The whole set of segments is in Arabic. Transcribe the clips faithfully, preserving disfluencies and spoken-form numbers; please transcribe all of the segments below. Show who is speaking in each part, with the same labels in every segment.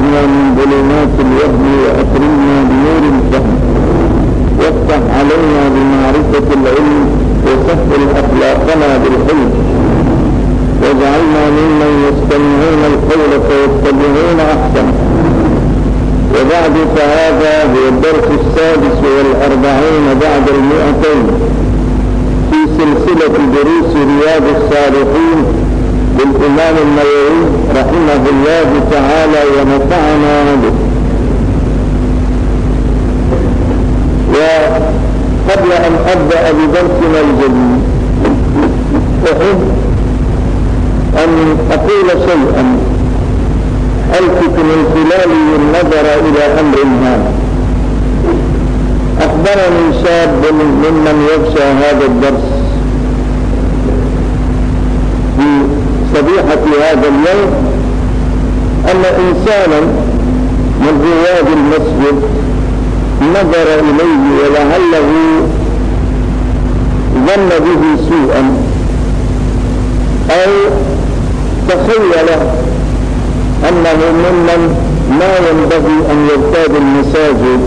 Speaker 1: أخرجنا من ظلمات الوهم وأكرمنا بنور الفهم وافتح علينا بمعرفة العلم وسهل أخلاقنا بالحلم واجعلنا ممن يستمعون القول فيتبعون أحسنه. وبعد فهذا هو الدرس السادس والأربعين بعد المئتين في سلسلة دروس رياض الصالحين للإمام النووي رحمه الله تعالى ونفعنا به. وقبل أن أبدأ بدرسنا الجديد أحب أن أقول شيئا ألفت من خلاله النظر إلى أمر هام. أخبرني شاب ممن يغشى هذا الدرس في صبيحة هذا اليوم أن إنسانا من رواد المسجد نظر إليه ولعله ظن به سوءا أو تخيل أنه ممن ما ينبغي أن يرتاد المساجد،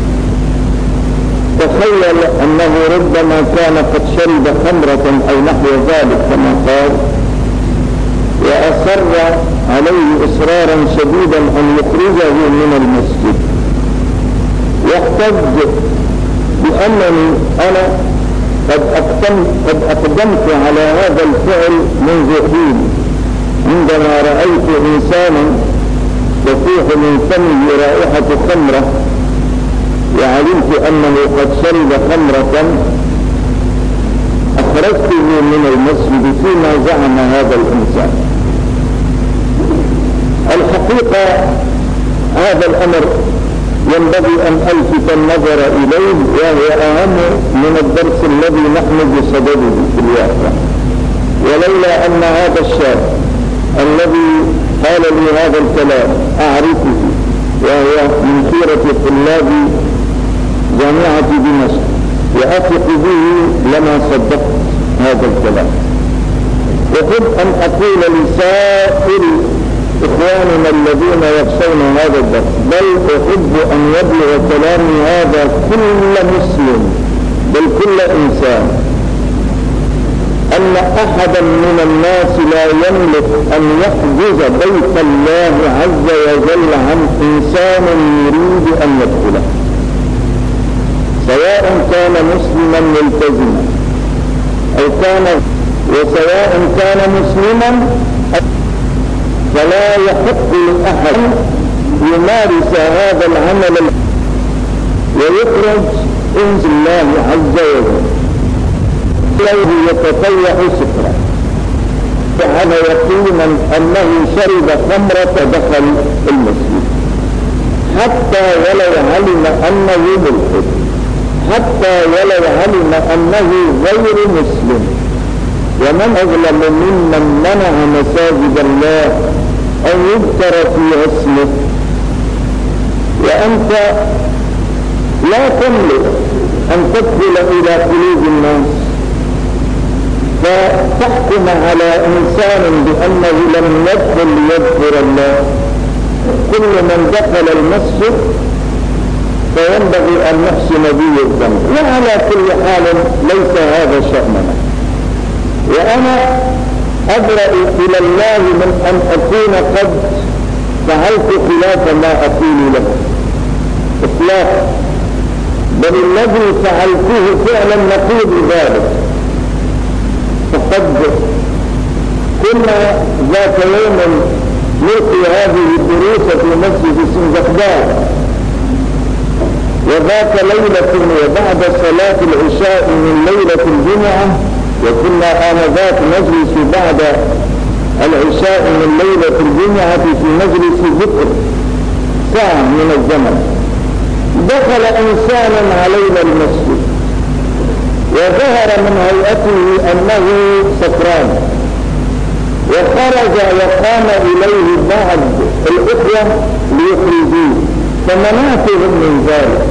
Speaker 1: تخيل أنه ربما كان قد شرب خمرة أو نحو ذلك كما قال، وأصر عليه إصرارا شديدا أن يخرجه من المسجد. واحتج بأنني أنا قد أقدمت, قد أقدمت على هذا الفعل منذ حين عندما رأيت إنسانا تفيح من فمه رائحة خمرة وعلمت أنه قد شرب خمرة أخرجته من المسجد فيما زعم هذا الإنسان. الحقيقة هذا الأمر ينبغي أن ألفت النظر إليه، وهو أهم من الدرس الذي نحن بصدده في الواقع. ولولا أن هذا الشاب الذي قال لي هذا الكلام أعرفه وهو من خيرة طلاب جامعة دمشق وأثق به لما صدقت هذا الكلام. أحب أن أقول لسائر إخواننا الذين يخشون هذا الدرس، بل أحب أن يبلغ كلامي هذا كل مسلم بل كل إنسان، أن أحدا من الناس لا يملك أن يحجز بيت الله عز وجل عن إنسان يريد أن يدخله، سواء كان مسلما ملتزما أو كان وسواء كان مسلما، فلا يحق لأحد يمارس هذا العمل ويخرج إنس الله عز وجل ليه يتطيح سكرا فعلى يقينا أنه شرب خمرة دخل المسجد، حتى ولو علم أنه ملحد، حتى ولو علم أنه غير مسلم. ومن أظلم ممن منع مساجد الله أن يذكر فيها اسمه. وأنت لا تملك أن تدخل إلى قلوب الناس فتحكم على إنسان بأنه لم يدخل ليذكر الله. كل من دخل المسجد فينبغي أن نحسن به الذنب، وعلى كل حال ليس هذا شأننا. وأنا أبرأ إلى الله من أن أكون قد فعلت خلاف ما أقول له إطلاقا، بل الذي فعلته فعلا نقول ذلك. فقد كنا ذات يوم نلقي هذه الدروس في مسجد سنجقدار، وذات ليلة وبعد صلاة العشاء من ليلة الجمعة، وكنا آنذاك نجلس بعد العشاء من ليلة الجمعة في مجلس ذكر ساعة من الزمن. دخل إنسان علينا المسجد وظهر من هيئته أنه سكران، وخرج وقام إليه بعض الأخوة ليخرجوه، فمنعتهم من ذلك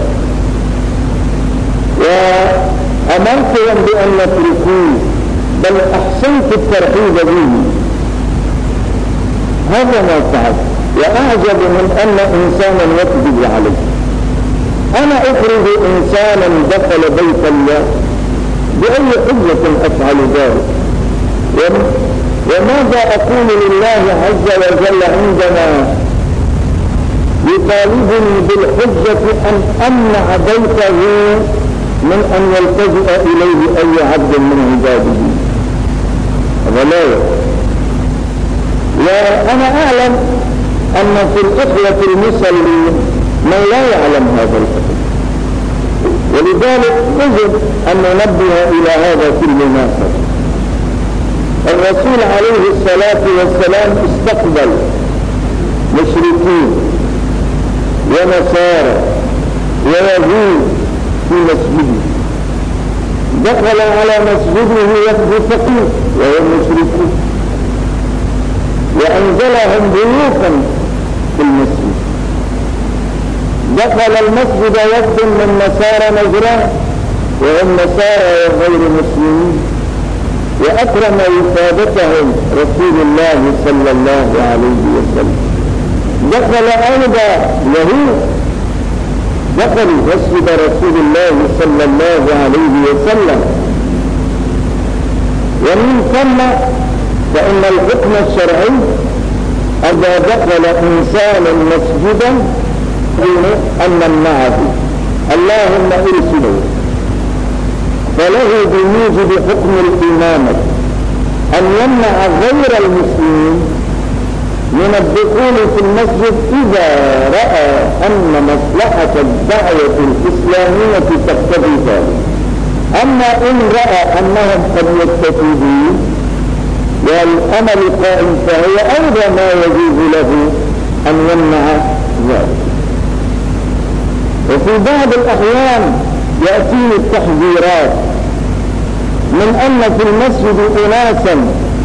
Speaker 1: وأمرتهم بأن يتركوه، بل أحسنت الترحيب به. هذا ما فعلت. وأعجب من أن إنسانا يكذب عليه. أنا أخرج إنسانا دخل بيت الله بأي حجة أفعل ذلك؟ وماذا أقول لله عز وجل عندما يطالبني بالحجة أن أمنع بيته من أن يلتجئ إليه أي عبد من عباده؟ هذا لا يقول. وأنا أعلم أن في الإخوة المسلمين من لا يعلم هذا الحكم، ولذلك يجب أن ننبه إلى هذا في المناسبة. الرسول عليه الصلاة والسلام استقبل مشركين ونصارى ويهود في مسجده، دخل على مسجده وفد فقير وهم مشركون وأنزلهم ضيوفا في المسجد. دخل المسجد وفد من نصارى نجران وهم نصارى وغير مسلمين، وأكرم وفادتهم رسول الله صلى الله عليه وسلم. دخل أيضا يهود دخلوا مسجد رسول الله صلى الله عليه وسلم، ومن ثم فإن الحكم الشرعي إذا دخل إنسان مسجدا أن نمنعه اللهم ارسله، فله بموجب حكم الإمامة أن يمنع غير المسلمين من الدخول في المسجد إذا رأى أن مصلحة الدعوة الإسلامية تقتضي ذلك. أما إن رأى أنهم قد يستفيدون والأمل قائم فهو أيضا ما يجوز له أن يمنع ذلك. وفي بعض الأحيان يأتيني التحذيرات من أن في المسجد أناسا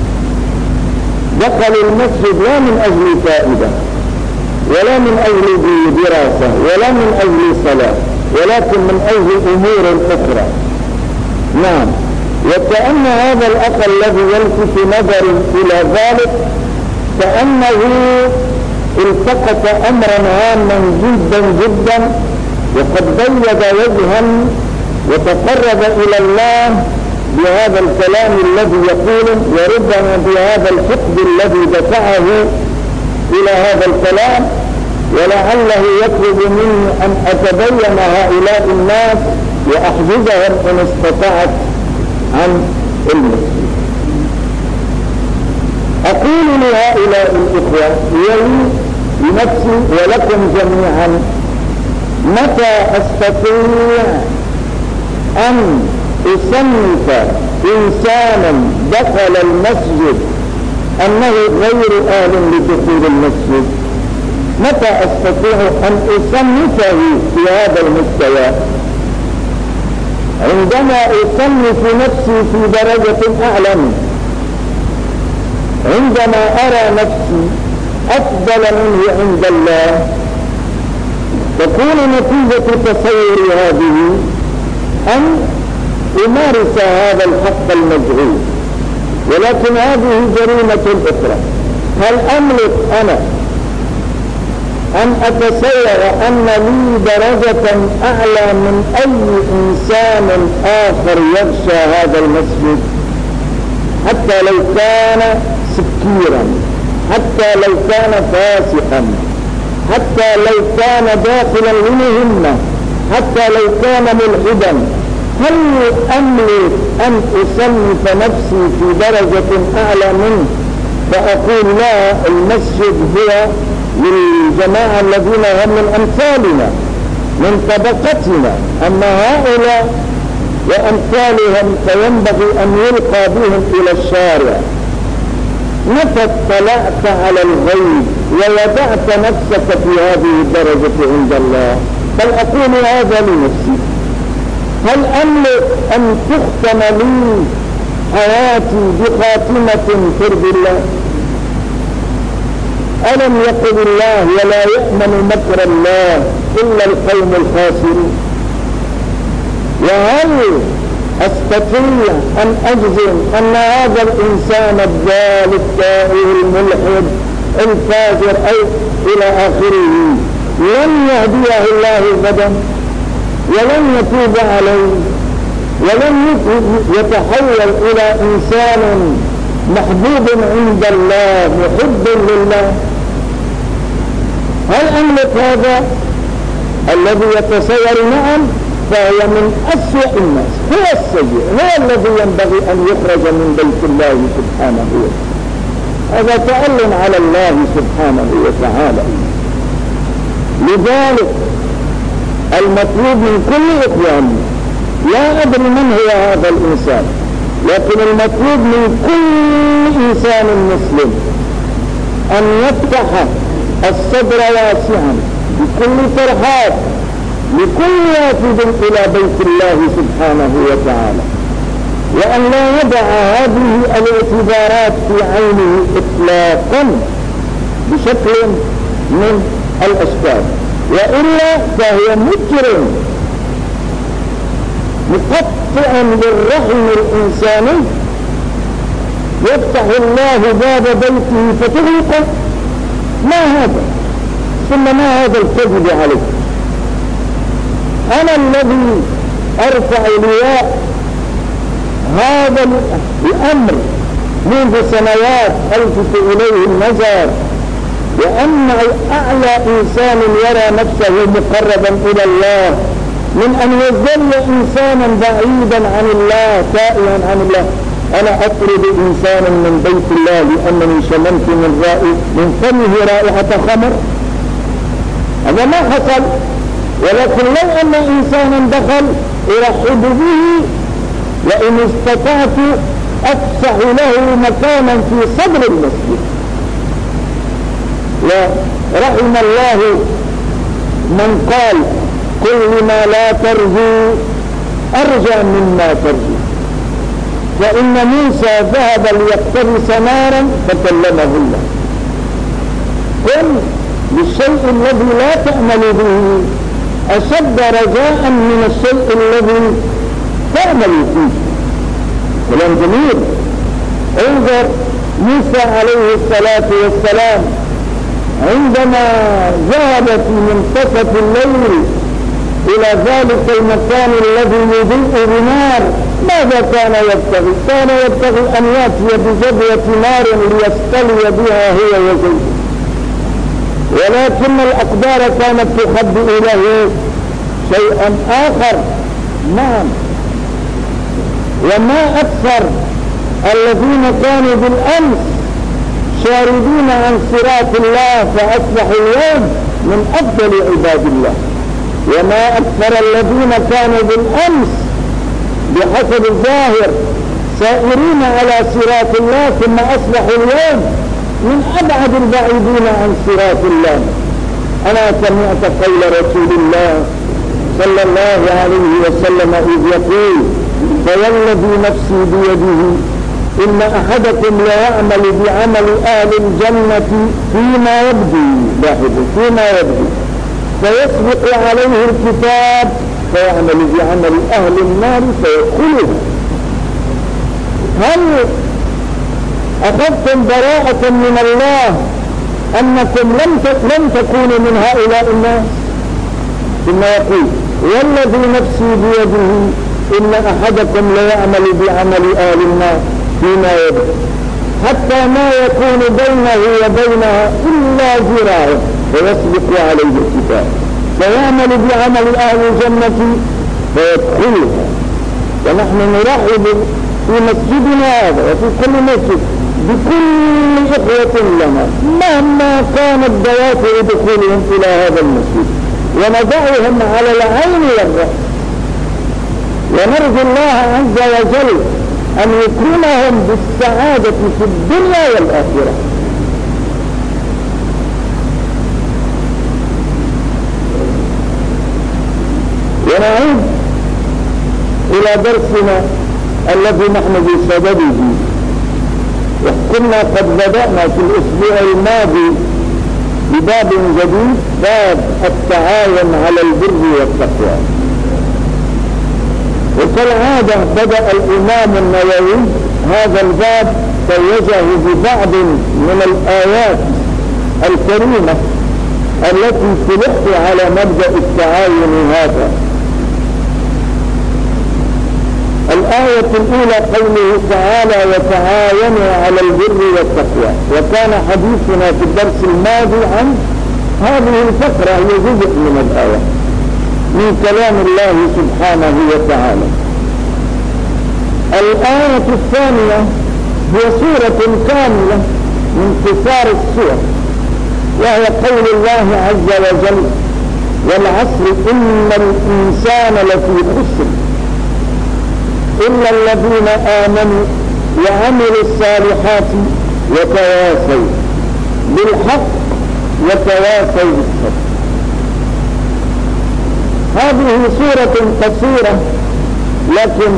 Speaker 1: دخلوا المسجد لا من أجل فائدة ولا من أجل دراسة ولا من أجل صلاة، ولكن من أجل أمور أخرى. نعم، وكأن هذا الأخ الذي يلفت نظري إلى ذلك كأنه التقط أمرا هاما جدا جدا وقد بيض وجها وتقرب إلى الله بهذا الكلام الذي يقوله، وربما بهذا الحقد الذي دفعه إلى هذا الكلام، ولعله يطلب مني أن أتبين هؤلاء الناس وأحجزهم إن استطعت عن المسجد. أقول لهؤلاء الإخوة ولي لنفسي ولكم جميعا: متى أستطيع أن أصنف إنسانا دخل المسجد أنه غير أهل لدخول المسجد؟ متى أستطيع أن أصنفه في هذا المستوى؟ عندما أصنف نفسي في درجة أعلى منه، عندما أرى نفسي أفضل منه عند الله، تكون نتيجة تصوري هذه أن أمارس هذا الحق المجهول. ولكن هذه جريمة أخرى. هل أملك أنا أن أتصور أن لي درجة أعلى من أي إنسان آخر يغشى هذا المسجد، حتى لو كان سكيرا، حتى لو كان فاسقا، حتى لو كان داخلا لمهمة، حتى لو كان ملحدا؟ هل أملك أن أصنف نفسي في درجة أعلى منه فأقول لا، المسجد هو للجماعة الذين هم من أمثالنا من طبقتنا، أما هؤلاء وأمثالهم فينبغي أن يلقى بهم إلى الشارع؟ متى اطلعت على الغيب ووضعت نفسك في هذه الدرجة عند الله؟ بل أقول هذا لنفسي: هل أملك أن تختم لي حياتي بخاتمة ترضي الله؟ ألم يقل الله: ولا يأمن مكر الله إلا القوم الخاسرون؟ وهل أستطيع أن أجزم أن هذا الإنسان الضال التائه الملحد الفاجر أو إلى آخره لن يهديه الله غدا ولن يتوب عليه ولن يتحول إلى إنسان محبوب عند الله محب لله. هل أملك هذا؟ الذي يتصور نعم فهو من أسوأ الناس، هو السيء، هو الذي ينبغي أن يخرج من بيت الله سبحانه وتعالى. هذا تأل على الله سبحانه وتعالى. لذلك المطلوب من كل إخواني، لا أدري من هو هذا الإنسان، لكن المطلوب من كل إنسان مسلم أن يفتح الصدر واسعا بكل ترحاب لكل وافد إلى بيت الله سبحانه وتعالى، وأن لا يدع هذه الاعتبارات في عينه إطلاقا بشكل من الأشكال، وإلا فهو مجرم مقطع للرحم الإنساني يفتح الله باب بيته فتغلقه. ما هذا؟ ثم ما هذا الكذب عليه؟ أنا الذي أرفع لواء هذا الأمر منذ سنوات ألفت إليه النظر، وأن أعلى إنسان يرى نفسه مقربا إلى الله من أن يظل إنسانا بعيدا عن الله تائها عن الله. أنا أطرد إنسانا من بيت الله لأنني شممت من رائح من فمه رائحة خمر، هذا ما حصل. ولكن لو أن إنسانا دخل أرحب به، وإن استطعت أفسح له مكانا في صدر المسجد. ورحم الله من قال كل ما لا ترجو أرجى مما ترجو. فإن موسى ذهب ليقتبس نارا فكلمه الله. قل بالشيء الذي لا تأمل به أشد رجاء من الشيء الذي تأمل فيه. كلام جميل. انظر موسى عليه الصلاة والسلام عندما ذهب في منتصف الليل إلى ذلك المكان الذي يضيء بنار، ماذا كان يبتغي؟ كان يبتغي أن يأتي بجبهة نار ليستلي بها هو وزوجه، ولكن الأقدار كانت تخبئ له شيئا آخر. نعم. وما أكثر الذين كانوا بالأمس شاردين عن صراط الله فأصبحوا اليوم من أفضل عباد الله، وما أكثر الذين كانوا بالأمس بحسب الظاهر سائرين على صراط الله ثم أصبحوا اليوم من أبعد البعيدين عن صراط الله. أنا سمعت قول رسول الله صلى الله عليه وسلم إذ يقول فوالذي نفسي بيده إن أحدكم لا يعمل بعمل أهل الجنة فيما يبدو لاحظ فيما يبدو فيسبق عليه الكتاب فيعمل بعمل أهل النار فيدخلها. هل أخذتم براءة من الله أنكم لم لم تكونوا من هؤلاء الناس؟ ثم يقول والذي نفسي بيده إن أحدكم ليعمل بعمل أهل النار فيما يبدو حتى ما يكون بينه وبينها إلا ذراع فيسبق عليه الكتاب فيعمل بعمل أهل الجنة فيدخلها. ونحن نرحب في مسجدنا هذا وفي كل مسجد بكل إخوة لنا مهما كانت دوافع دخولهم إلى هذا المسجد، وندعوهم على العين والرأس، ونرجو الله عز وجل أن يكرمهم بالسعادة في الدنيا والآخرة. ونعود إلى درسنا الذي نحن بصدده. وكنا قد بدأنا في الأسبوع الماضي بباب جديد، باب التعاون على البر والتقوى. وكالعادة بدأ الإمام النووي هذا الباب توجه ببعض من الآيات الكريمة التي تلح على مبدأ التعاون هذا. الآية الأولى قوله تعالى وتعاونوا على البر والتقوى، وكان حديثنا في الدرس الماضي عن هذه الفقرة، هي جزء من الآية من كلام الله سبحانه وتعالى. الآية الثانية هي سورة كاملة من قصار السور، وهي قول الله عز وجل والعصر إن الإنسان لفي خسر إلا الذين آمنوا وعملوا الصالحات وتواصوا بالحق وتواصوا بالصبر. هذه سورة قصيرة، لكن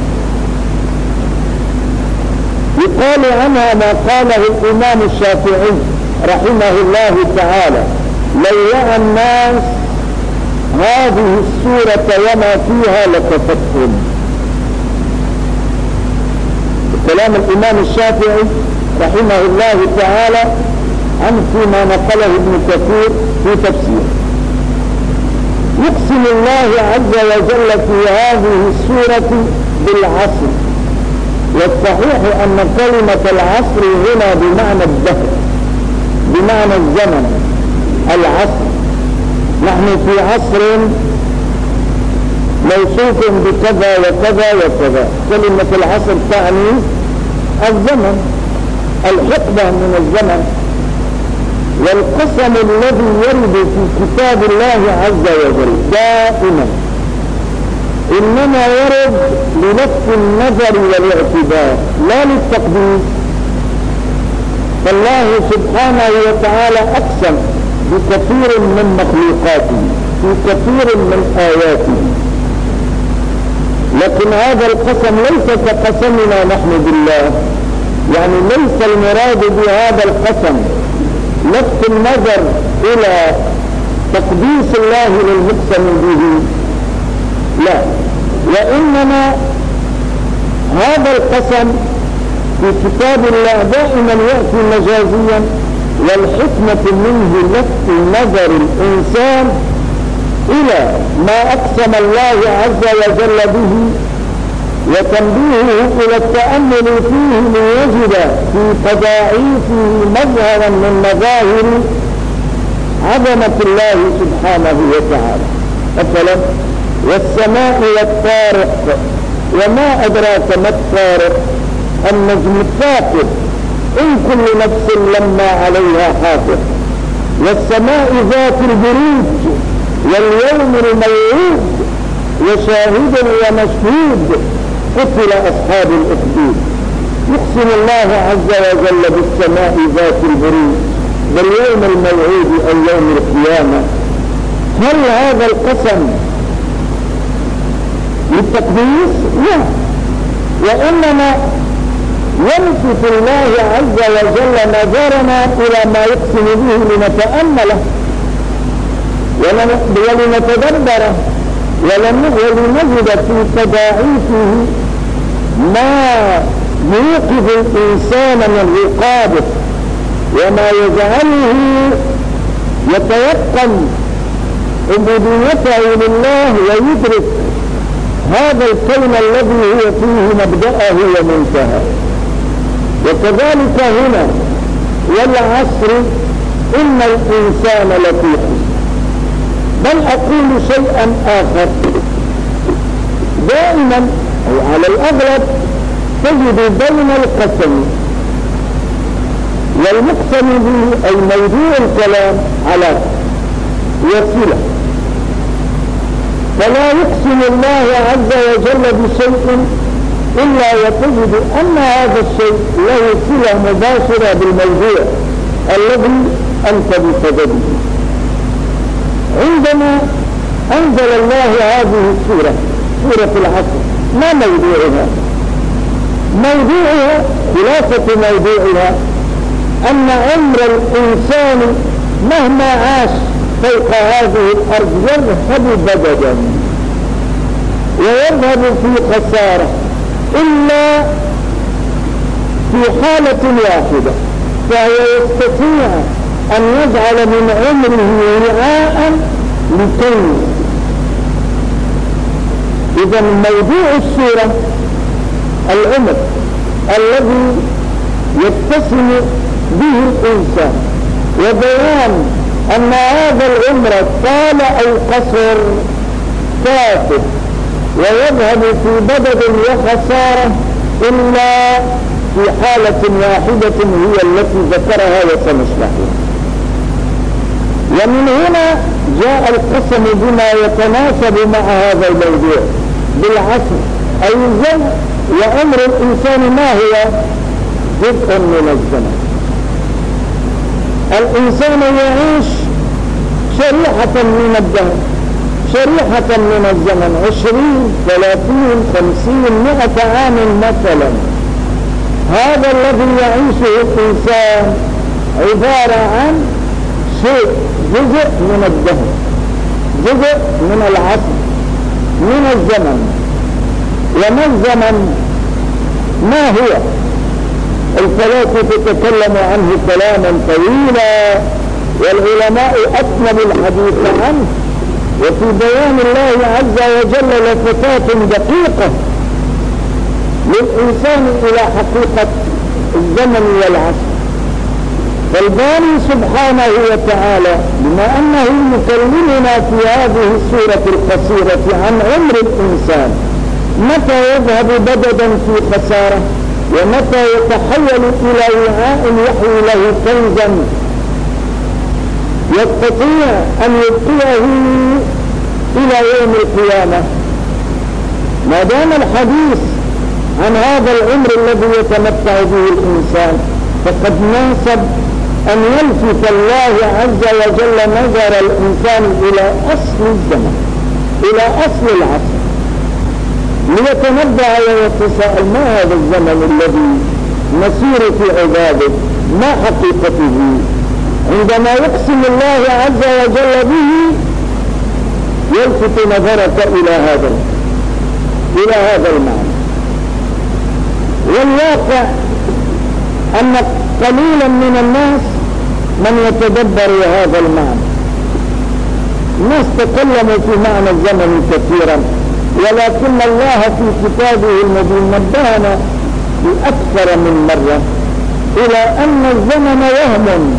Speaker 1: يقال عنها ما قاله الإمام الشافعي رحمه الله تعالى: لو الناس هذه السورة وما فيها لكفتهم. كلام الإمام الشافعي رحمه الله تعالى عن فيما نقله ابن كثير في تفسير. يقسم الله عز وجل في هذه السورة بالعصر، والصحيح أن كلمة العصر هنا بمعنى الدهر، بمعنى الزمن، العصر. نحن في عصر موصوف بكذا وكذا وكذا. كلمة العصر تعني الزمن، الحقبة من الزمن. والقسم الذي يرد في كتاب الله عز وجل دائما إنما يرد لنفس النظر والاعتبار لا للتقديس. فالله سبحانه وتعالى أقسم بكثير من مخلوقاته في كثير من آياته، لكن هذا القسم ليس كقسمنا نحن بالله، يعني ليس المراد بهذا القسم نفس النظر إلى تقديس الله للمقسم به، لا، وإنما هذا القسم في كتاب الله دائما يأتي مجازيا، والحكمة منه لفت نظر الإنسان إلى ما أقسم الله عز وجل به وتنبيهه إلى التأمل فيه ليجد في تضاعيفه مظهرا من مظاهر عظمة الله سبحانه وتعالى. مثلا والسماء والطارق، وما أدراك ما الطارق؟ النجم الثاقب، إن كل نفس لما عليها حافظ. والسماء ذات البروج واليوم الموعود وشاهد ومشهود قتل أصحاب الأخدود. يقسم الله عز وجل بالسماء ذات البروج باليوم الموعود أو يوم القيامة. هل هذا القسم للتقديس؟ لا، وإنما يلفت الله عز وجل نظرنا إلى ما يقسم به لنتأمله ولنتدبره ولنجد في تضاعيفه ما يوقظ الإنسان من رقابه وما يجعله يتيقن عبوديته لله ويدرك هذا الكون الذي هو فيه مبدأه ومنتهى. وكذلك هنا والعصر إن الإنسان لفي خسر. بل أقول شيئا آخر، دائما أو على الأغلب تجد بين القسم والمقسم به أي موضوع الكلام على وصلة، فلا يقسم الله عز وجل بشيء إلا وتجد أن هذا الشيء له صلة مباشرة بالموضوع الذي أنت بصدده. عندما أنزل الله هذه السورة سورة العصر، ما موضوعها؟ موضوعها خلاصة موضوعها أن عمر الإنسان مهما عاش فوق هذه الأرض يذهب بددا ويذهب في خسارة إلا في حالة واحدة، فهو يستطيع أن يجعل من عمره وعاء لكي. إذا موضوع السورة العمر الذي يتسم به الإنسان، وبيان أن هذا العمر طال أو قصر كافر ويذهب في بدد وخسارة إلا في حالة واحدة هي التي ذكرها وسنشرحها. ومن هنا جاء القسم بما يتناسب مع هذا الموضوع بالعصر، أي الزمن. وعمر الإنسان ما هو؟ جزء من الزمن. الإنسان يعيش شريحة من الدهر، شريحة من الزمن، عشرين ثلاثين خمسين مئة عام مثلا. هذا الذي يعيشه الإنسان عبارة عن شيء، جزء من الدهر، جزء من العصر، من الزمن. وما الزمن؟ ما هو؟ الفلاسفة تتكلم عنه كلاما طويلا، والعلماء أثنوا الحديث عنه، وفي بيان الله عز وجل لفتات دقيقة للإنسان إلى حقيقة الزمن والعصر. فالباري سبحانه وتعالى بما أنه يكلمنا في هذه السورة القصيرة عن عمر الإنسان، متى يذهب بددا في خسارة، ومتى يتحول إلى وعاء يحوي له كنزا يستطيع أن يبقيه إلى يوم القيامة. ما دام الحديث عن هذا العمر الذي يتمتع به الإنسان، فقد ناسب أن يلفت الله عز وجل نظر الإنسان إلى أصل الزمن، إلى أصل العصر، ليتنبه ويتساءل: ما هذا الزمن الذي نسير في عباده؟ ما حقيقته؟ عندما يقسم الله عز وجل به يلفت نظرك إلى هذا إلى هذا المعنى. والواقع أن قليلا من الناس من يتدبر هذا المعنى. الناس تكلموا في معنى الزمن كثيرا، ولكن الله في كتابه المبين نبهنا بأكثر من مرة إلى أن الزمن وهم،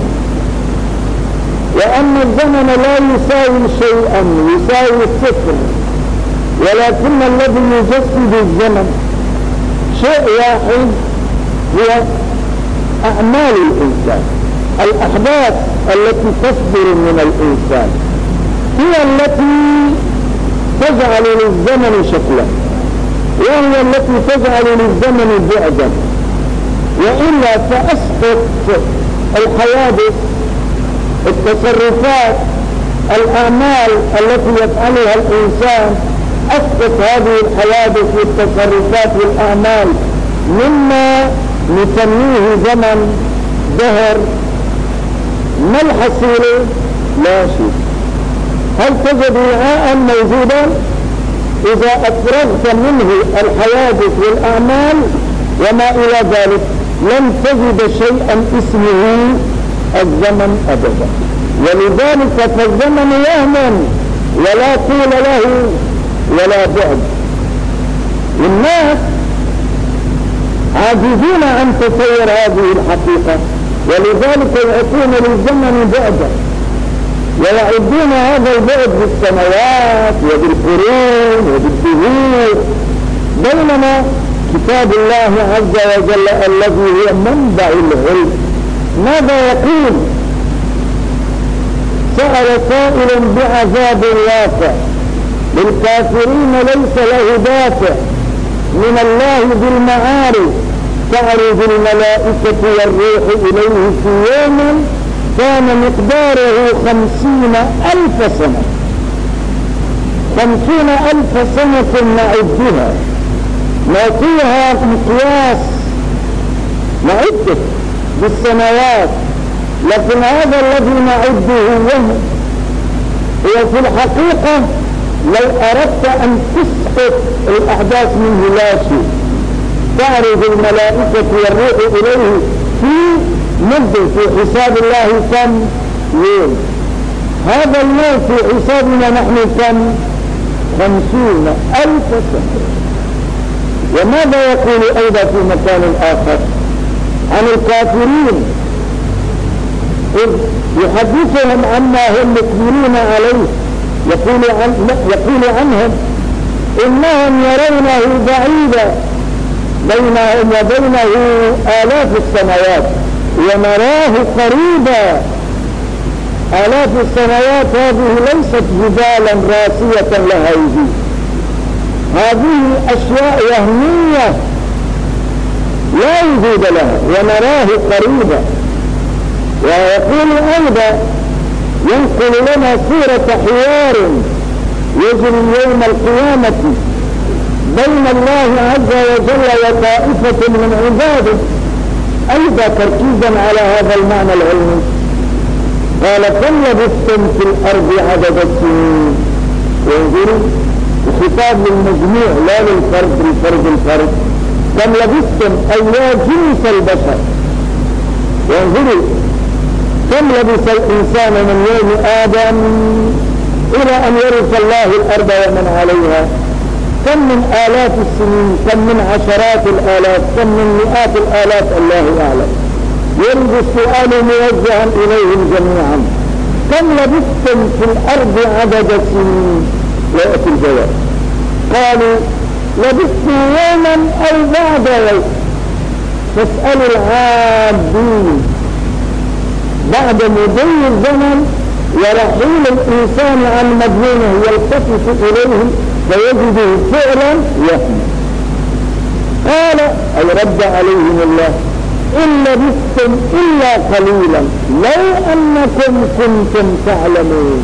Speaker 1: وأن الزمن لا يساوي شيئا، يساوي صفر، ولكن الذي يجسد الزمن شيء واحد هو أعمال الإنسان. الأحداث التي تصدر من الإنسان هي التي تجعل للزمن شكلا، وهي التي تجعل للزمن بعدا. وإلا فأسقط الحوادث، التصرفات، الأعمال التي يفعلها الإنسان، أسقط هذه الحوادث والتصرفات والأعمال مما نسميه زمن، دهر. ما الحصيلة؟ لا شيء. هل تجد وعاء موجودا؟ إذا أفرغت منه الحوادث والأعمال وما إلى ذلك لن تجد شيئا اسمه الزمن أبدا. ولذلك فالزمن وهم ولا طول له ولا بعد. الناس عاجزون عن تصور هذه الحقيقة، ولذلك يعطون للزمن بعدا، ويعدون هذا البعد بالسنوات وبالقرون وبالدهور، بينما كتاب الله عز وجل الذي هو منبع العلم ماذا يقول؟ سأل سائل بعذاب واقع للكافرين ليس له دافع من الله بالمعارف، تعرض الملائكة والروح إليه في يوم كان مقداره خمسين ألف سنة. خمسين ألف سنة نعدها، نعطيها مقياس، نعده بالسنوات، لكن هذا الذي نعده وهم. هو في الحقيقة لو أردت أن تسقط الأحداث منه لا شيء، تعرض الملائكة والروح إليه في مدة في حساب الله كم يوم. هذا اليوم في حسابنا نحن كم؟ خمسون ألف سنة. وماذا يقول أيضا في مكان آخر عن الكافرين إذ يحدثهم عما هم مقبلون عليه؟ يقول, عن يقول عنهم إنهم يرونه بعيدا بينهم وبينه آلاف السنوات ونراه قريبا. آلاف السنوات هذه ليست جبالا راسية لها وجود، هذه أشياء وهمية لا وجود لها ونراه قريبا. ويقول أيضا ينقل لنا صورة حوار يجري يوم القيامة بين الله عز وجل وطائفة من عباده، أيضا تركيزا على هذا المعنى العلمي. قال كم لبثتم في الأرض عدد السنين؟ وانظروا خطاب للمجموع لا للفرد الفرد الفرد. كم لبثتم أي يا جنس البشر. وانظروا كم لبث الإنسان من يوم آدم إلى أن يرث الله الأرض ومن عليها؟ كم من آلاف السنين، كم من عشرات الآلاف، كم من مئات الآلاف، الله أعلم. يرد السؤال موجها إليهم جميعا كم لبثتم في الأرض عدد السنين؟ ويأتي الجواب قالوا لبثت يوما أو بعد يوم. فاسأل العابدين بعد مضي الزمن ورحيل الإنسان عن مدينه يلتفت إليه فيجده فعلا يهم. قال أي رد عليهم الله إن لبثتم إلا قليلا لو أنكم كنتم تعلمون.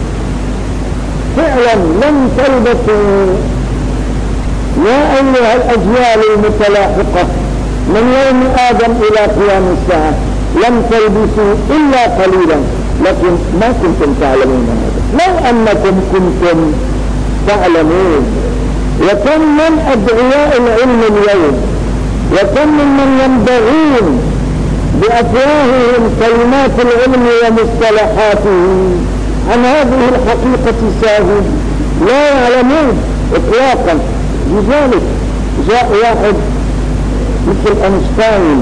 Speaker 1: فعلا لم تلبثوا يا أيها الأجيال المتلاحقة من يوم آدم إلى قيام الساعة، لم تلبثوا إلا قليلا، لكن ما كنتم تعلمون هذا. لو أنكم كنتم تعلمون. وكم من أدعياء العلم اليوم وكم من ينبغون بأفواههم كلمات العلم ومصطلحاته عن هذه الحقيقة ساهون لا يعلمون إطلاقا. لذلك جاء واحد مثل أينشتاين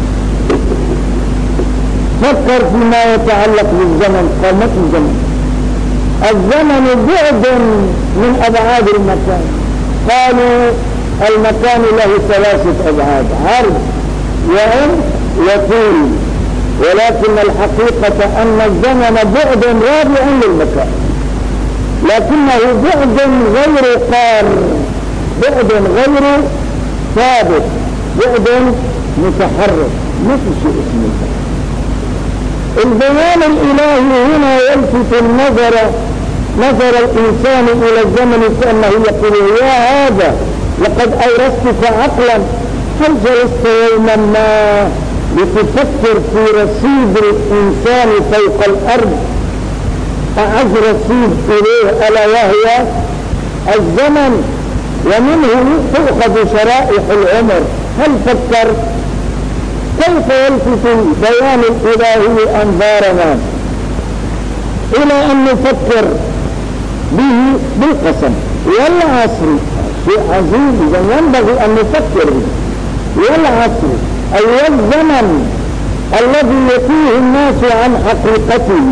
Speaker 1: فكر فيما يتعلق بالزمن. قال ما في الزمن، الزمن بعد من أبعاد المكان. قالوا المكان له ثلاثة أبعاد، عرض وعمق وطول، ولكن الحقيقة أن الزمن بعد رابع للمكان، لكنه بعد غير قار، بعد غير ثابت، بعد متحرك، ما في شيء اسمه. البيان الإلهي هنا يلفت النظر نظر الإنسان إلى الزمن كأنه يقول يا هذا لقد أورثتك عقلا، هل جلست يوما ما لتفكر في رصيد الإنسان فوق الأرض؟ أعز رصيد إليه ألا وهي الزمن، ومنه تؤخذ شرائح العمر. هل فكر كيف يلفت بيان الإلهي أنظارنا إلى أن نفكر به بالقسم والعصر؟ شيء عظيم، إذا ينبغي أن نفكر به. والعصر أي الزمن الذي يتيه الناس عن حقيقته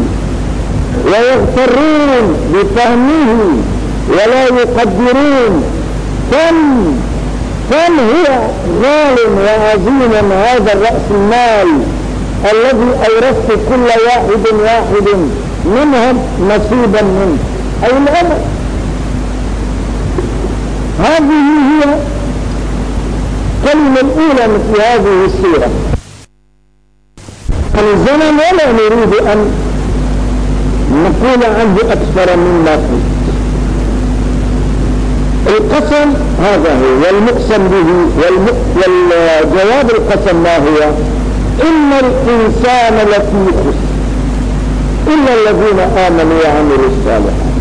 Speaker 1: ويغترون بفهمه ولا يقدرون كم كم هو غال وعظيم هذا الرأس المال الذي أورثت كل واحد واحد منهم نصيبا منه، أي العمر. هذه هي الكلمة الأولى في هذه السورة. الزمن ولا نريد أن نقول عنه أكثر مما فيه. القسم هذا هو، والمقسم به والجواب القسم ما هو؟ إن الإنسان لفي خسر إلا الذين آمنوا وعملوا الصالحات.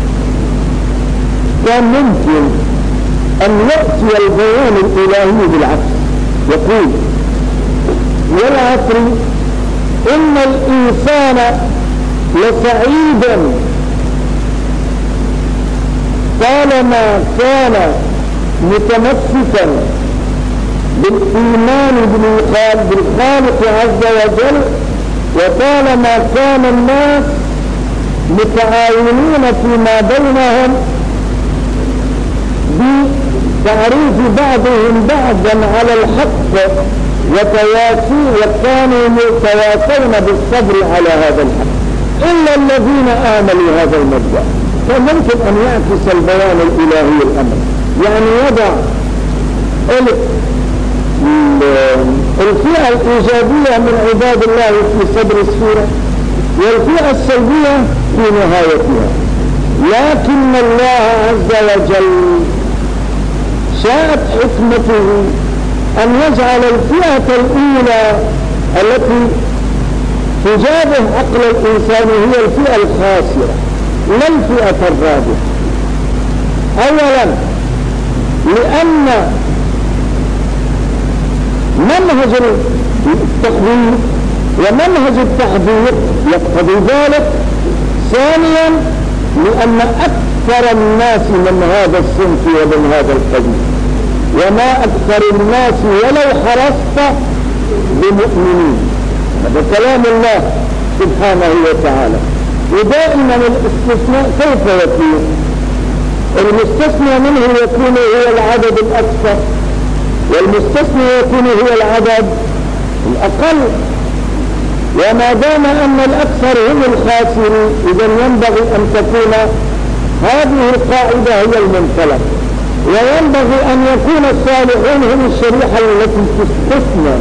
Speaker 1: كان ممكن أن يأتي البيان الإلهي بالعكس، يقول والعصر إن الإنسان لسعيد طالما كان متمسكا بالإيمان بالخالق عز وجل، وطالما كان الناس متعاونين فيما بينهم بتعريف بعضهم بعضا على الحق وتواسي، وكانوا يتواصون بالصبر على هذا الحق، إلا الذين آمنوا هذا المبدأ. فممكن أن يعكس البيان الإلهي الأمر، يعني يضع الفئة الإيجابية من عباد الله في صدر السورة والفئة السلبية في نهايتها. لكن الله عز وجل شاءت حكمته أن يجعل الفئة الأولى التي تجابه عقل الإنسان هي الفئة الخاسرة لا الفئة الرابحة. أولا لأن منهج التخويف ومنهج التحذير يقتضي ذلك. ثانيا لأن أكثر الناس من هذا الصنف ومن هذا القبيل، وما أكثر الناس ولو حرصت بمؤمنين، هذا كلام الله سبحانه وتعالى. ودائما الاستثناء كيف يكون؟ المستثنى منه يكون هو العدد الأكثر، والمستثنى يكون هو العدد الأقل. وما دام أن الأكثر هم الخاسرين، إذن ينبغي أن تكون هذه القاعدة هي المنطلق، وينبغي أن يكون الصالحون هم الشريحة التي تستثنى.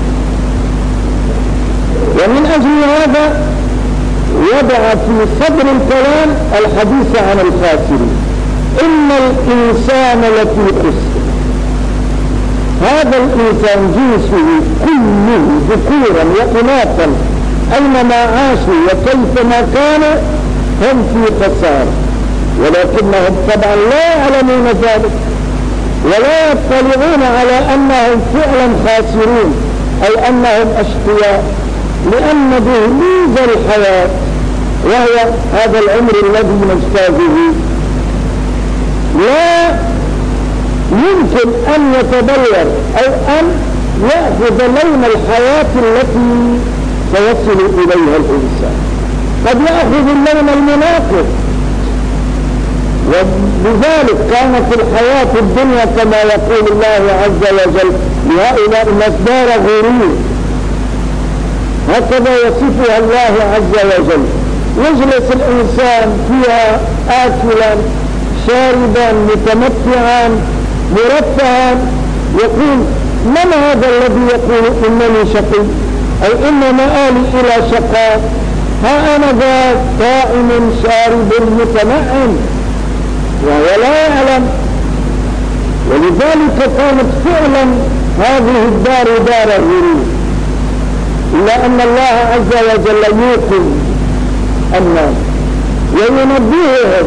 Speaker 1: ومن أجل هذا وضع في صدر الكلام الحديث عن الخاسرين. إن الإنسان لفي خسر. هذا الإنسان جنسه كله ذكورا وإناثا أينما عاشوا وكيفما كانوا هم في خسارة، ولكنهم طبعا لا يعلمون ذلك ولا يطلعون على أنهم فعلا خاسرون أو أنهم أشقياء، لأن دهليز الحياة وهو هذا العمر الذي نجتازه لا يمكن أن يتبلور أو أن يأخذ لون الحياة التي سيصل إليها الإنسان. قد يأخذ اللون المناسب، ولذلك كانت الحياة الدنيا كما يقول الله عز وجل لهؤلاء مصدر غرور، هكذا يصفها الله عز وجل. يجلس الإنسان فيها آكلا شاربا متمتعا مرفها، يقول من هذا الذي يقول إنني شقي أو إن مآلي إلى شقاء؟ ها أنا ذا قائم شارب متنعم، وهو لا يعلم. ولذلك كانت فعلا هذه الدار دار غرور، إلا أن الله عز وجل يوقظ الناس وينبههم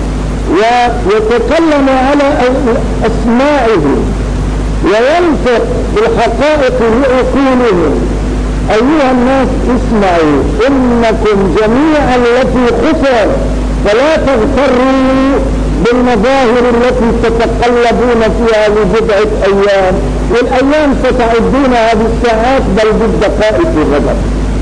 Speaker 1: ويتكلم على أسماعه وينفق بالحقائق لعقولهم. أيها الناس اسمعوا إنكم جميعا لفي خسر، فلا تغتروا بالمظاهر التي تتقلبون فيها لبضعة أيام، والأيام ستعدونها بالساعات بل بالدقائق غدا.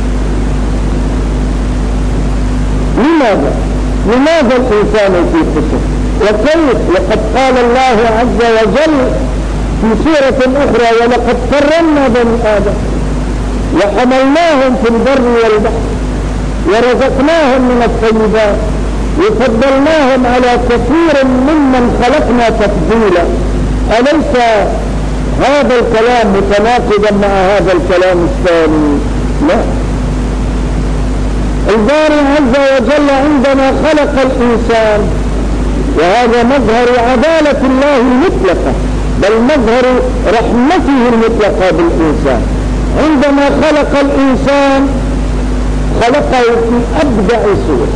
Speaker 1: لماذا؟ لماذا الإنسان في خسر؟ وكيف؟ وقد قال الله عز وجل في سورة أخرى ولقد كرمنا بني آدم وحملناهم في البر والبحر ورزقناهم من الطيبات وفضلناهم على كثير ممن خلقنا تفضيلا. أليس هذا الكلام متناقضا مع هذا الكلام الثاني؟ لا. الباري عز وجل عندما خلق الإنسان، وهذا مظهر عدالة الله المطلقة بل مظهر رحمته المطلقة بالإنسان، عندما خلق الإنسان خلقه في أبدع صورة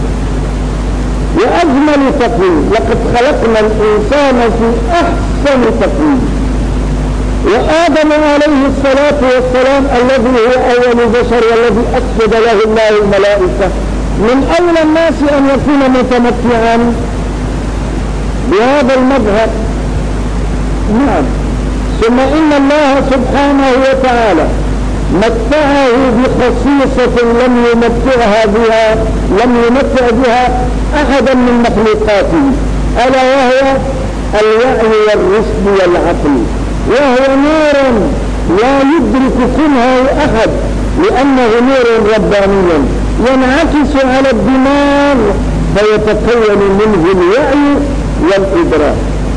Speaker 1: وأجمل تقويم. لقد خلقنا الإنسان في أحسن تقويم. وآدم عليه الصلاة والسلام الذي هو أول بشر والذي أسجد له الله الملائكة من أولى الناس أن يكون متمتعا بهذا المظهر. نعم. ثم إن الله سبحانه وتعالى متعه بخصيصة لم يمتعها بها لم يمتع بها أحدا من مخلوقاته، ألا وهو الوعي والرشد والعقل، وهو نور لا يدرك كنهه أحد لأنه نور رباني ينعكس على الدماغ فيتكون منه الوعي والإدراك.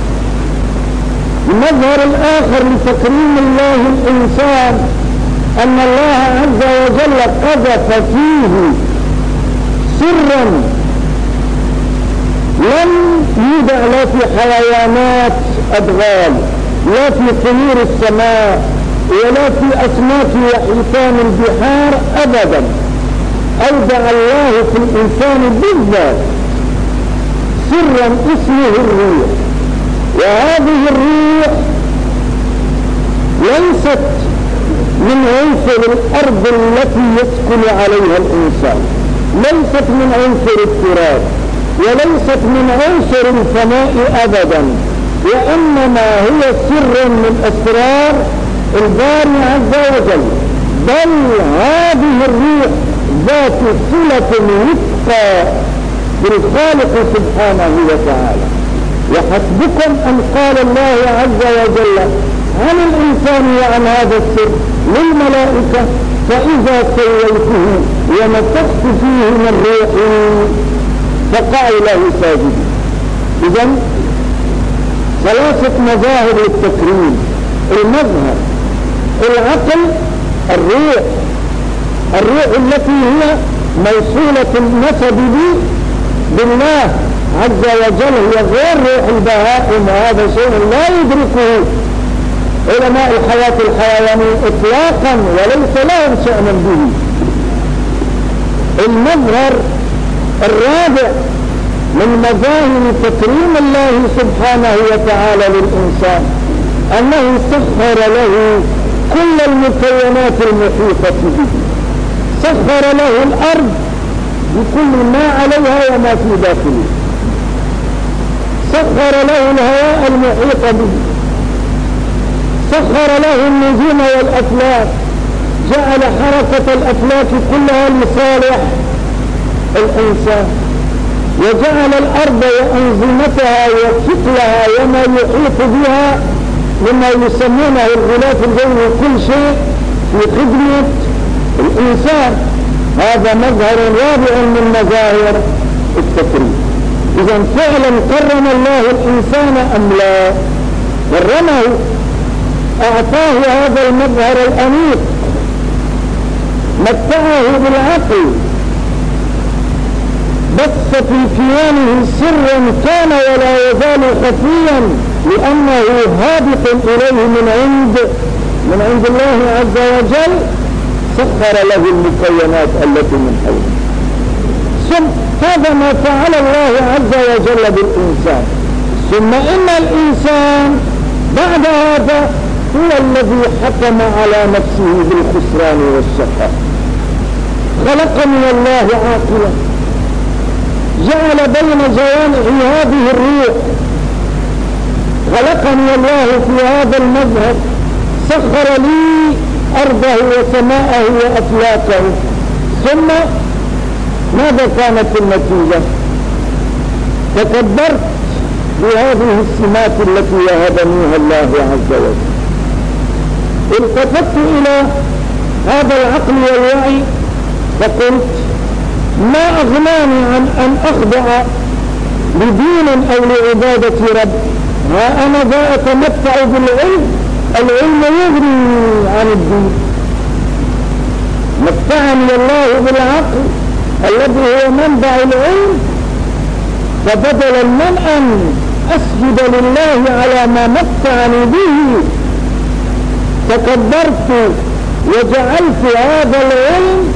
Speaker 1: المظهر الآخر لتكريم الله الإنسان أن الله عز وجل قذف فيه سرا لم يودع لا في حيوانات أدغال لا في طيور السماء ولا في أسماك وحيتان البحار أبدا. أودع الله في الإنسان بالذات سرا اسمه الروح، وهذه الروح ليست من عنصر الأرض التي يسكن عليها الإنسان، ليست من عنصر التراب وليست من عنصر الفناء أبدا، وإنما هي سر من أسرار الباري عز وجل. بل هذه الروح ذات صلة وثقى بالخالق سبحانه وتعالى. وحسبكم أن قال الله عز وجل عن الإنسان وعن هذا السر للملائكة فإذا سويته ونفخت فيه من روحي فقعوا له ساجدين. إذن ثلاثة مظاهر للتكريم: المظهر، العقل، الروح. الروح التي هي موصولة النسب بالله عز وجل هي غير روح البهائم، وهذا شيء لا يدركه علماء الحياة الحيوانية إطلاقا وليس لهم شأن به. المظهر الرابع من مظاهر تكريم الله سبحانه وتعالى للإنسان أنه سخر له كل المكونات المحيطة به، سخر له الأرض بكل ما عليها وما في داخله، سخر له الهواء المحيط به، سخر له النجوم والأفلاك، جعل حركة الأفلاك كلها لصالح الإنسان، وجعل الأرض وأنظمتها وثقلها وما يحيط بها مما يسمونه الغلاف الجوي كل شيء في خدمة الإنسان. هذا مظهر رابع من مظاهر التكريم. إذا فعلا كرم الله الإنسان أم لا؟ كرمه، أعطاه هذا المظهر الأنيق، متعه بالعقل، بث في كيانه سرا كان ولا يزال خفيا لأنه هابط إليه من عند من عند الله عز وجل، سخر له المكونات التي من حوله. ثم هذا ما فعل الله عز وجل بالإنسان. ثم إن الإنسان بعد هذا هو الذي حكم على نفسه بالخسران والشقاء. خلقني الله عاقلا، جعل بين جوانحي هذه الروح، خلقني الله في هذا المظهر، سخر لي أرضه وسماءه وأفلاكه. ثم ماذا كانت النتيجة؟ تكبرت بهذه السمات التي وهبنيها الله عز وجل. التفت إلى هذا العقل والوعي فقلت ما أغناني عن أن أخضع لدين أو لعبادة رب، ها أنا ذا أتمتع بالعلم، العلم يغني عن الدين. متعني الله بالعقل الذي هو منبع العلم، فبدلا من أن أسجد لله على ما متعني به تكبرت وجعلت هذا العلم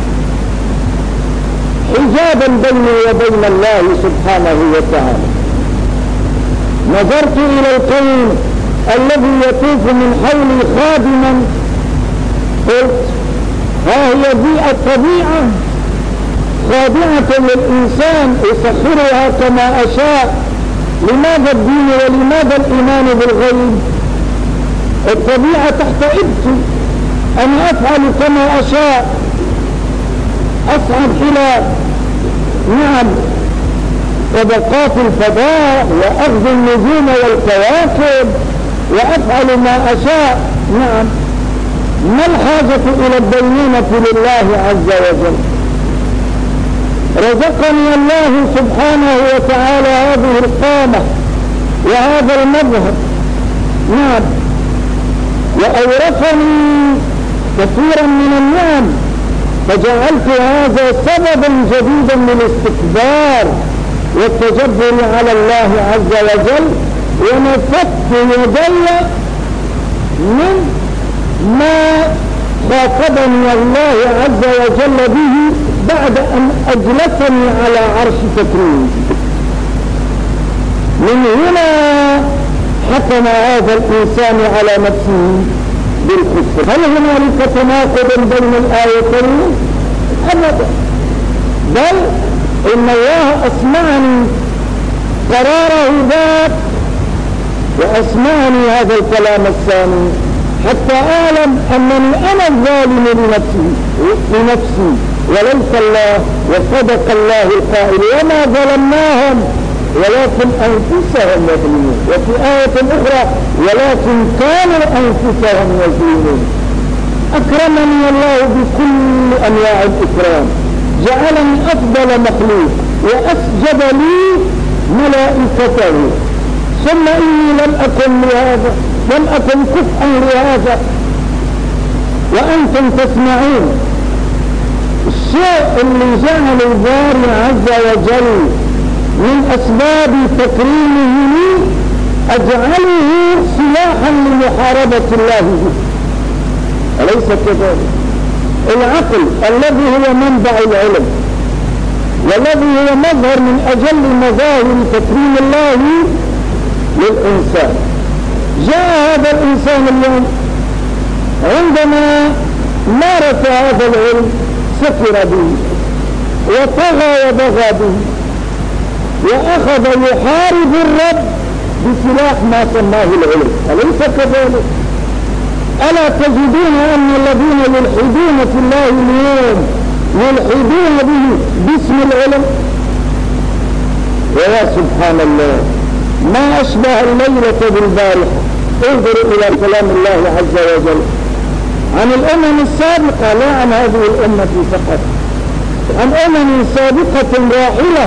Speaker 1: حجابا بيني وبين الله سبحانه وتعالى. نظرت إلى الكون الذي يطوف من حولي خادما، قلت ها هي دي الطبيعة خاضعة للإنسان يسخرها كما أشاء. لماذا الدين ولماذا الإيمان بالغيب؟ الطبيعة تحت إبتي، أنا أفعل كما أشاء، أصعد إلى نعم طبقات الفضاء وأخذ النجوم والكواكب وأفعل ما أشاء. نعم، ما الحاجة إلى الدينونة لله عز وجل؟ رزقني الله سبحانه وتعالى هذه القامة وهذا المظهر، نعم، وأورثني كثيرا من النعم، فجعلت هذا سببا جديدا للاستكبار والتجبر على الله عز وجل، ونفدت يدي من ما خاطبني الله عز وجل به بعد أن أجلسني على عرش تكريمه. من هنا حكم هذا الإنسان على نفسه بالكفر. هل هنالك تناقض بين الآيتين؟ أبدا، بل إن الله أسمعني قراره ذات وأسمعني هذا الكلام الثاني حتى أعلم أنني أنا الظالم لنفسي لنفسي وليس الله. وصدق الله القائل وما ظلمناهم ولكن أنفسهم يظلمون، وفي آية أخرى ولكن كانوا أنفسهم يظلمون. أكرمني الله بكل أنواع الإكرام، جعلني أفضل مخلوق وأسجد لي ملائكته، ثم إني لم أكن لهذا، لم أكن كفءا لهذا وأنتم تسمعون. الشيء اللي جعل الباري عز وجل من أسباب تكريمه لي أجعله سلاحا لمحاربة الله به، أليس كذلك؟ العقل الذي هو منبع العلم والذي هو مظهر من أجل مظاهر تكريم الله للإنسان، جاء هذا الإنسان اليوم عندما مارس هذا العلم سكر به وطغى وبغى به وأخذ يحارب الرب بسلاح ما سماه العلم، أليس كذلك؟ ألا تجدون أن الذين يلحدون في الله اليوم يلحدون به باسم العلم؟ ويا سبحان الله، ما أشبه الليلة بالبارحة. انظروا إلى كلام الله عز وجل عن الأمم السابقة، لا عن هذه الأمة فقط، عن أمم سابقة راحلة.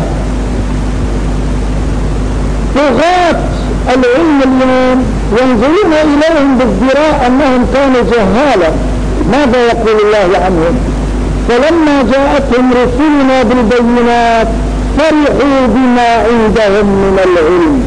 Speaker 1: طغاة العلم اليوم ينظرون إليهم بالذراع أنهم كانوا جهالا. ماذا يقول الله عنهم؟ فلما جاءتهم رسلنا بالبينات فرحوا بما عندهم من العلم،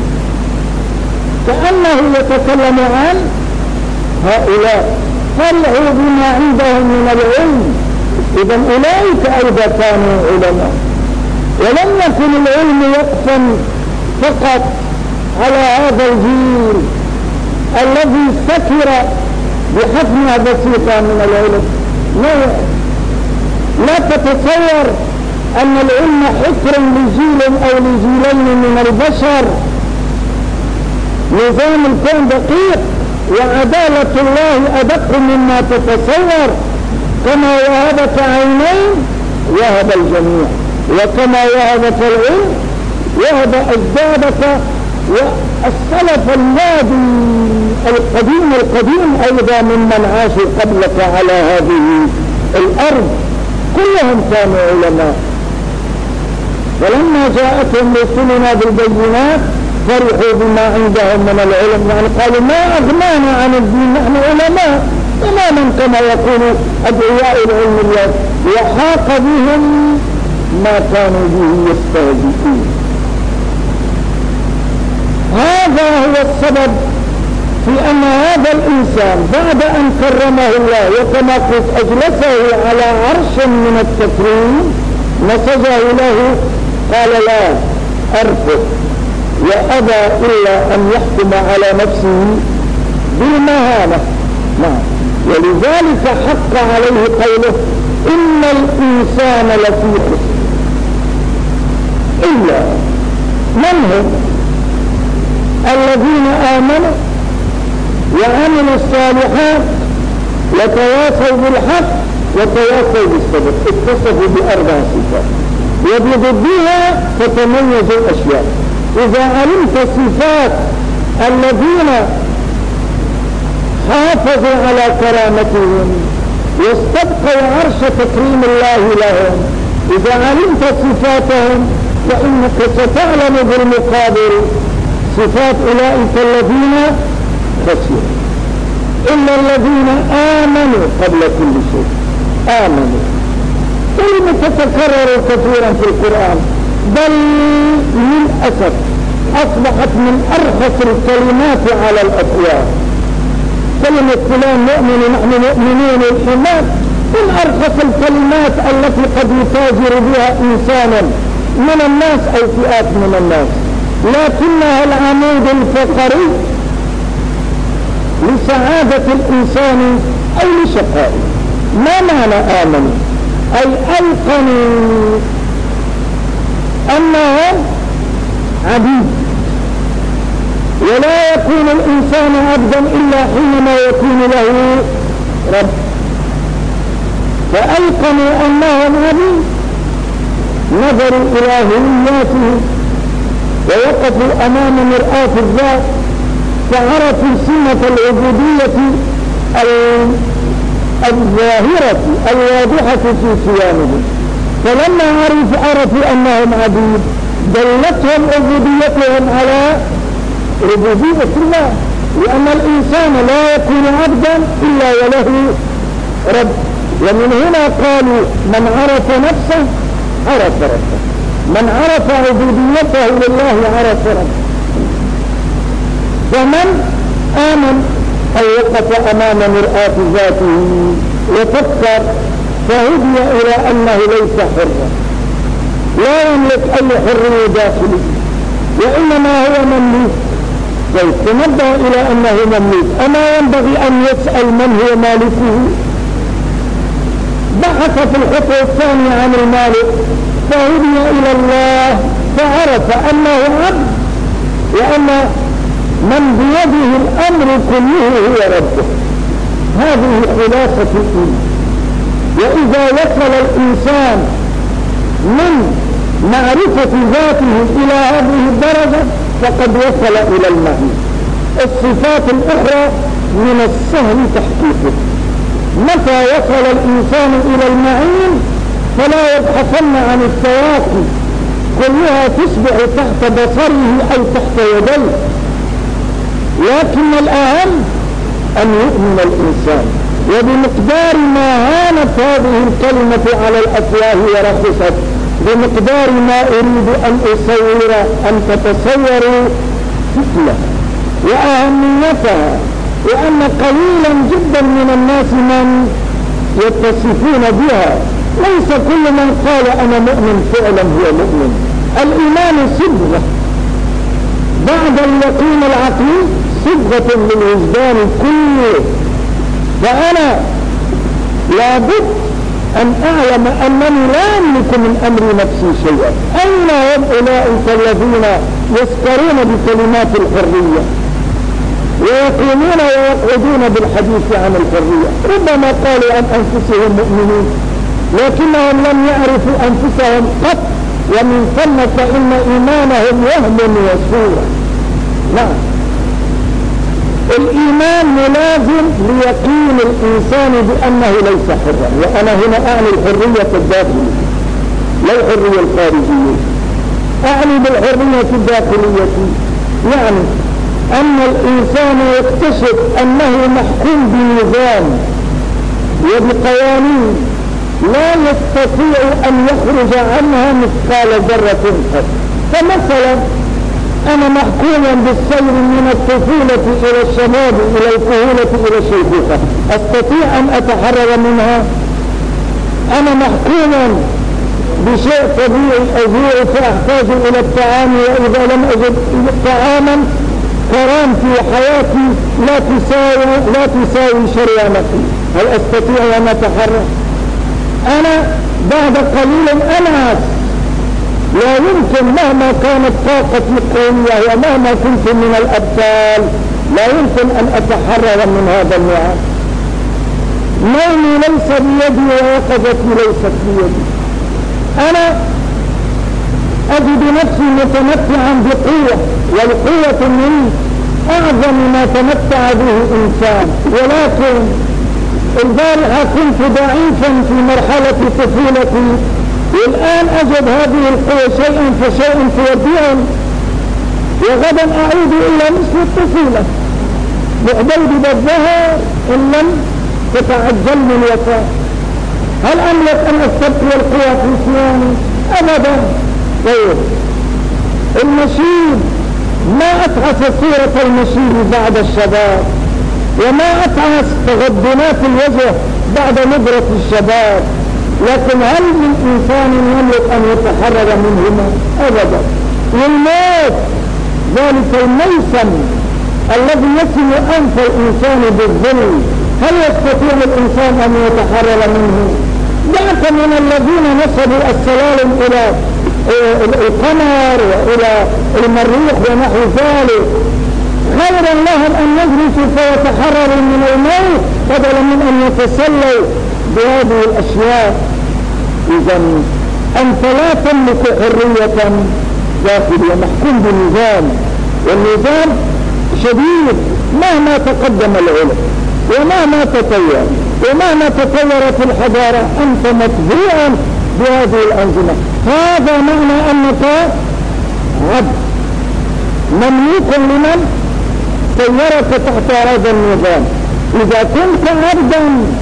Speaker 1: كأنه يتكلم عن هؤلاء، فرحوا بما عندهم من العلم. إذا أولئك أيضا كانوا علماء، ولم يكن العلم وقفا فقط على هذا الجيل الذي سكر بحفنة بسيطة من العلم. لا, لا تتصور أن العلم حكر لجيل أو لجيلين من البشر. نظام الكون دقيق وعدالة الله أدق مما تتصور. كما وهبك عينين وهب الجميع، وكما وهبك العلم وهب أجدادك والسلف الماضي القديم القديم أيضا ممن عاشوا قبلك على هذه الأرض كلهم كانوا علماء. ولما جاءتهم رسلنا بالبينات فرحوا بما عندهم من العلم، يعني قالوا ما أغنانا عن الدين، نحن علماء تماما كما يقول أدعياء العلم اليوم، وحاق بهم ما كانوا به يستهزئون. هذا هو السبب في أن هذا الإنسان بعد أن كرمه الله وكما قلت أجلسه على عرش من التكريم نسجه له، قال لا أرفض، وأبى إلا أن يحكم على نفسه بالمهانة. نعم. ولذلك حق عليه قوله إن الإنسان لفي خسر إلا من هم؟ الذين آمنوا وعملوا الصالحات وتواصوا بالحق وتواصوا بالصبر. اتصفوا بأربع صفات وبضدها تتميز الأشياء. إذا علمت صفات الذين حافظوا على كرامتهم واستبقوا عرش تكريم الله لهم، إذا علمت صفاتهم فإنك ستعلم بالمقابل صفات أولئك الذين خسروا. إلا الذين آمنوا قبل كل شيء. آمنوا كلمة تتكرر كثيرا في القرآن، بل للأسف أصبحت من أرخص الكلمات على الأطيار. كلمة فلان مؤمن نحن مؤمنين الإيمان من أرخص الكلمات التي قد يتاجر بها إنسانا من الناس أو فئات من الناس، لكنها العمود الفقري لسعادة الإنسان أو لشقائه. ما معنى آمنوا؟ أي أيقنوا أنهم عبيد، ولا يكون الإنسان عبدا إلا حينما يكون له رب. فأيقنوا أنهم عبيد، نظروا إلى هوياته ووقفوا أمام مرآة الذات فعرفوا سمة العبودية الظاهرة الواضحة في صيامهم. فلما عرفوا عرفوا أنهم عبيد دلتهم عبوديتهم على ربوبية الله، لأن الإنسان لا يكون عبدا إلا وله رب. ومن هنا قالوا من عرف نفسه عرف ربه، من عرف عبوديته لله عرف ربه. فمن آمن أو وقف أمام مرآة ذاته وفكر فهدي إلى أنه ليس حرا، لا يملك أي حرية داخلي وإنما هو مملوك. فنبه إلى أنه مملوك، أما ينبغي أن يسأل من هو مالكه. بحث في الخطوة الثانية عن المالك فهدي إلى الله فعرف أنه عبد، وأن من بيده الأمر كله هو ربه. هذه خلاصة الدين. وإذا وصل الإنسان من معرفة ذاته إلى هذه الدرجة فقد وصل إلى المعنى. الصفات الأخرى من السهل تحقيقه. متى وصل الإنسان إلى المعين فلا يبحثن عن السواقي، كلها تصبح تحت بصره أو تحت يديه. لكن الأهم أن يؤمن الإنسان، وبمقدار ما هانت هذه الكلمة على الأفواه ورخصت بمقدار ما أريد أن أصور أن تتصوروا ثقلها وأهميتها، وأن قليلا جدا من الناس من يتصفون بها. ليس كل من قال أنا مؤمن فعلا هو مؤمن. الإيمان صبغة بعد اليقين العقلي، صبغة للوجدان كله. فأنا لابد أن أعلم أنني لا أملك من أمر نفسي شيئا. أين هم أولئك الذين يسكرون بكلمات الحرية ويقومون ويقعدون بالحديث عن الحرية؟ ربما قالوا عن أنفسهم مؤمنين لكنهم لم يعرفوا أنفسهم قط، ومن ثم فإن إيمانهم وهم وصورة. نعم، الإيمان ملازم ليقين الإنسان بأنه ليس حرا. وأنا هنا أعني الحرية الداخلية لا الحرية الخارجية. أعني بالحرية الداخلية يعني أن الإنسان يكتشف أنه محكوم بنظام وبقوانين لا يستطيع أن يخرج عنها مثقال ذرة قط. فمثلا أنا محكوما بالسير من الطفولة إلى الشباب إلى الكهولة إلى الشيخوخة، أستطيع أن أتحرر منها؟ أنا محكوما بشيء طبيعي أجوع فأحتاج إلى الطعام، وإذا لم أجد طعاما كرامتي وحياتي لا تساوي لا تساوي شريانتي، هل أستطيع أن أتحرك؟ أنا بعد قليل أنعس، لا يمكن مهما كانت طاقتي قوية ومهما كنت من الأبطال لا يمكن أن أتحرر من هذا النعم. نومي ليس بيدي ويقظتي ليست بيدي. أنا أجد نفسي متمتعا بقوة، والقوة من أعظم ما تمتع به إنسان، ولكن البارحة كنت ضعيفا في مرحلة طفولتي، والآن أجد هذه القوة شيئا فشيئا توديهم، وغدا أعود إلى مثل الطفولة بعدين بالظهر إن لم تتعجل من الوفاة. هل أملك أن أستبقي القوة في صيامي؟ أبدا. طيب المشيب، ما أتعس صورة المشيب بعد الشباب، وما أتعس تغضنات الوجه بعد نظرة الشباب، لكن هل من إنسان يملك أن يتحرر منهما؟ أبدا. والموت ذلك الميسم الذي يسم أنف الإنسان بالظلم، هل يستطيع الإنسان أن يتحرر منه؟ دعك من الذين نصبوا السلالم إلى القمر وإلى المريخ ونحو ذلك، خيرا لهم أن يجلسوا فيتحرروا من الموت بدلا من أن يتسلوا بهذه الأشياء. إذا أنت لا تملك حرية داخلية، محكوم بنظام، والنظام شديد مهما تقدم العلم ومهما تطور ومهما تطورت الحضارة أنت متبوعا بهذه الأنظمة. هذا معنى أنك عبد مملوك لمن سيرك تحت هذا النظام. إذا كنت عبدا،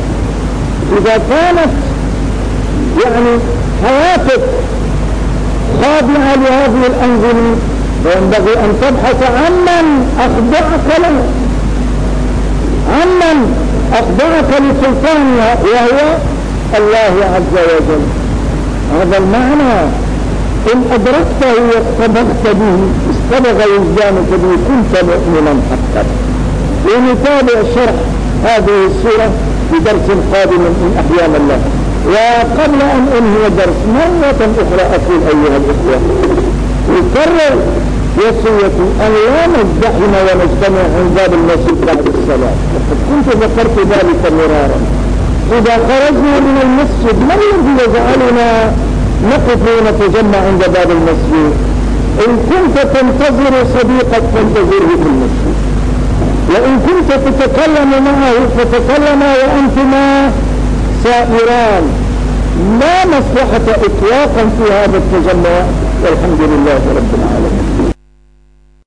Speaker 1: إذا كانت يعني حياتك خاضعة لهذه الأنظمة، فينبغي أن تبحث عمن أخضعك له، عمن أخضعك لسلطانها، وهو الله عز وجل. هذا المعنى إن أدركته واستبغت به استبغ وجدانك به كنت مؤمنا حقا. ونتابع شرح هذه السورة في درس قادم من أحيان الله. وقبل أن أنهي درس مرة أخرى أقول أيها الإخوة، يكرر وصيتي أن لا نزدحم ونجتمع عند باب المسجد بعد الصلاة، وقد كنت ذكرت ذلك مرارا. إذا خرجنا من المسجد ما الذي يجعلنا نقف ونتجمع عند باب المسجد؟ إن كنت تنتظر صديقك فانتظره في المسجد، وإن كنت تتكلم معه فتكلما وأنتما سائران. لا مصلحة إطلاقا في هذا التجمع، والحمد لله رب العالمين.